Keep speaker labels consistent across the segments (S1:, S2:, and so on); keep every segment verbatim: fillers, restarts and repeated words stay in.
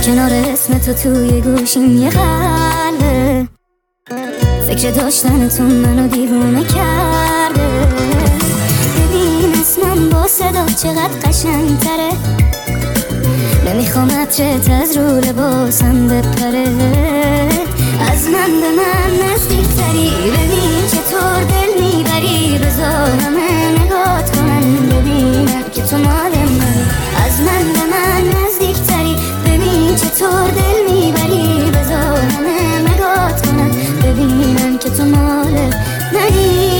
S1: کنار اسم تو توی گوشیم یه قلبه، فکر داشتنتون منو دیوونه کرده. ببین اسمم با صدا چقدر قشنگ تره، نمیخوام عطرت از رو لباسم بپره. از من به من نزدیک تری، ببین چطور دل میبری. بذار همه نگات کنن ببینن که تو مال من. از من به من نزدیک تری، ببین چطور دل میبری. بذار همه نگات کنن ببینن که تو مال منی.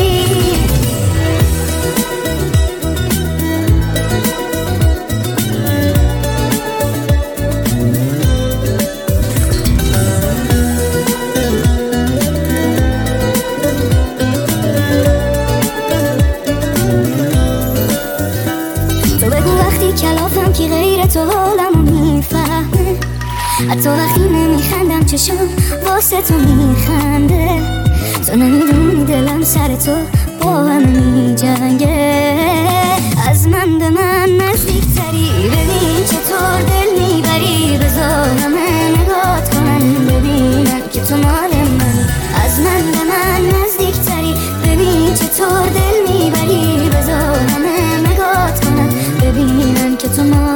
S1: کلافم که غیر تو حالمو میفهمه، حتی وقتی نمیخندم چشم واسه تو میخنده. تو نمیدونی دلم سر تو با همه میجنگه. از من به من نزدیک تری، ببین چطور دل میبری. بذار همه نگات کنن ببینن که تو مال من. از من به من نزدیک تری، ببین چطور دل میبری. بذار همه نگات کنن ببینن که تو مال